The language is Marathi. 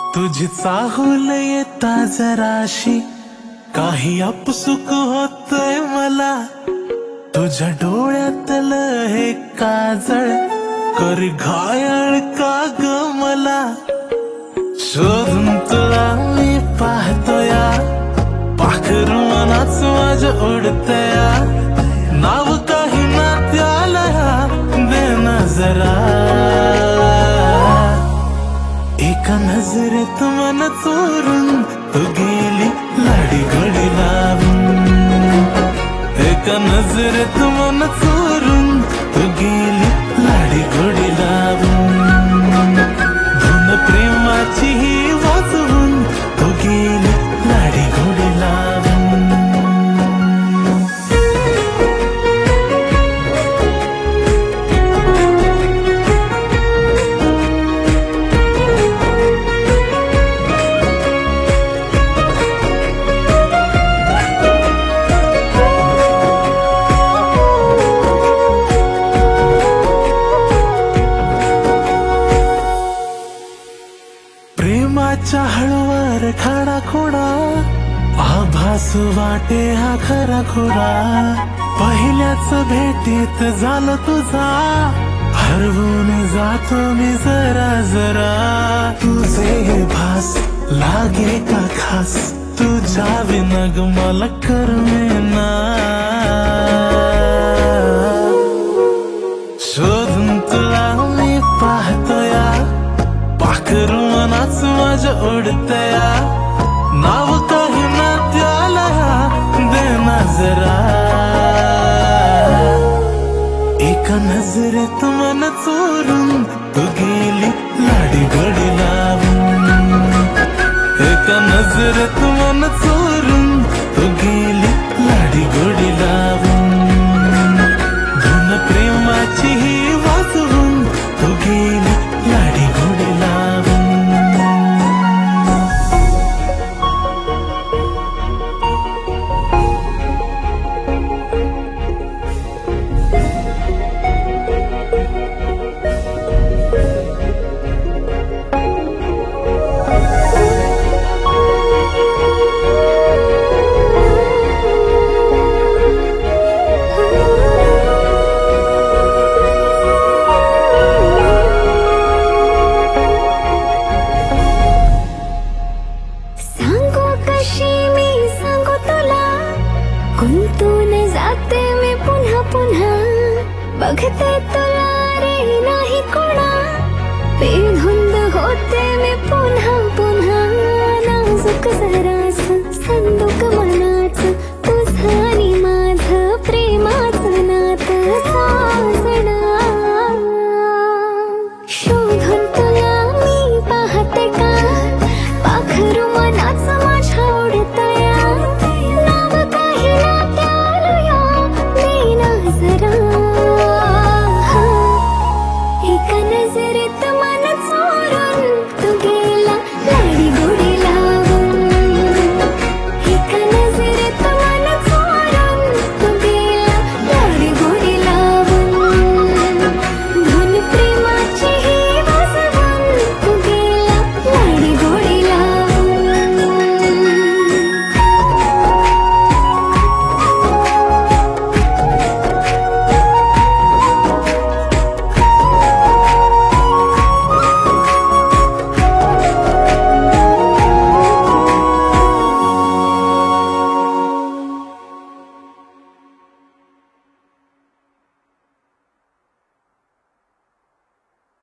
तुझी चाहूल येता जराशी काही अपसुक होतय मला. तुझ्या डोळ्यातलं हे काजळ कर घायल का ग मला. शोधून तुला मी पाहतोया, पाखरू मनाच माझ्या ओढतया. नाव काही ना त्याला दे ना जरा. एका नजरेत मन चोरून तू गेली लाडी घडी लावून. एका नजरेत मन चोरून तू गेली लाडी घडी लावून. धुन प्रेमाची ही वाजवून तू गेली लाडी घडी लावून. प्रेमाच्या हळूवार खाडा खोडा, आभास वाटे हा खरा खोरा. पहिल्याच भेटीत झालं तुझा, हरवून जातो मी जरा जरा. तुझे हे भास लागे का खास, तुझ्या विनग मला करमेना. शोधून तुला मी पाहतोया, पाखरू मनाच माझ्या ओढतया. नाव काही ना त्याला दे ना जरा. एका नजरेत मन चोरून तू गेली लाडी घडी लावून. एका नजरेत मन चोरून तू गेली लाडी घडी लावून. धुन प्रेमाची ही वाजवून तू गेली लाडी घडी लावून. गुंतून जाते मी पुन्हा पुन्हा, बघते तुला रे नाही कोणा. बेधुंद होते मी पुन्हा पुन्हा, नाजूक जरा